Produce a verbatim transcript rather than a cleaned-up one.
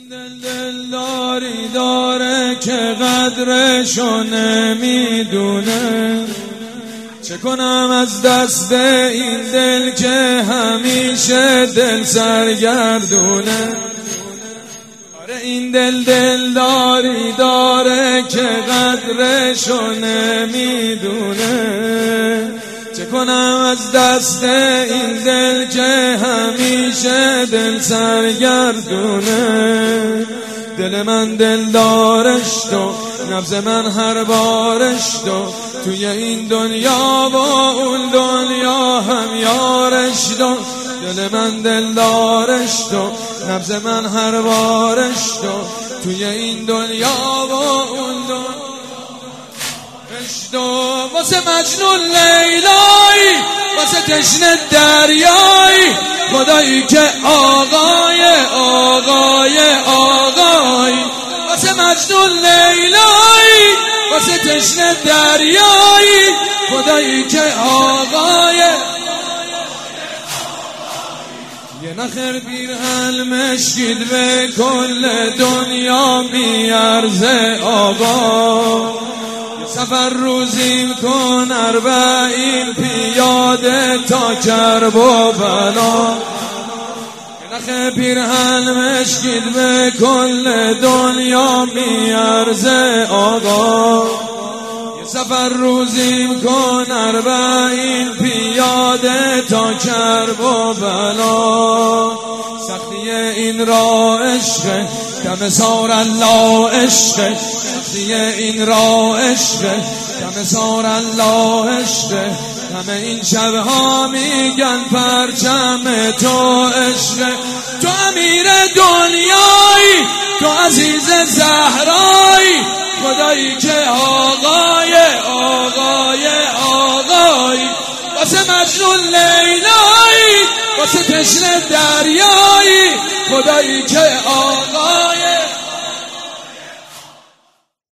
دل دلداری داره که قدرشو نمیدونه، چه کنم از دست این دل که همیشه دل سرگردونه. آره این دل دلداری داره که قدرشو نمیدونه، چه کنم از دست این دل که همیشه دل سرگردونه. دل من دلدارش تو، نبض من هر بارش تو، توی این دنیا و اون دنیا هم یارش تو. دل من دلدارش تو، نبض من هر بارش تو، توی این دنیا و اون دنیا تو. واسه مجنون لیلایی، واسه تشنه دریایی، خدایی که آقای آقای آقای. واسه مجنون لیلایی، واسه تشنه دریایی، خدایی که آقای. یه نخر پیرهن مشکید به کل دنیا میارزه آقا. سفر روزی کن اربعین پیاده تا کرب و بلا. نخ پیرهن مشکید به کل دنیا میارزه آقا. سفر روزی کن اربعین پیاده تا کرب و بلا. سختی این را عشق دم سار الله عشق، سختی این را عشق دم سار الله عشق. همه این شبها میگن پرچم تو عشق. تو امیر دنیایی، تو عزیز زهرایی، خدایی که آقای آقای آقای. واسه مجنون لیلایی، واسه تشنه دریایی، خدایی که آقای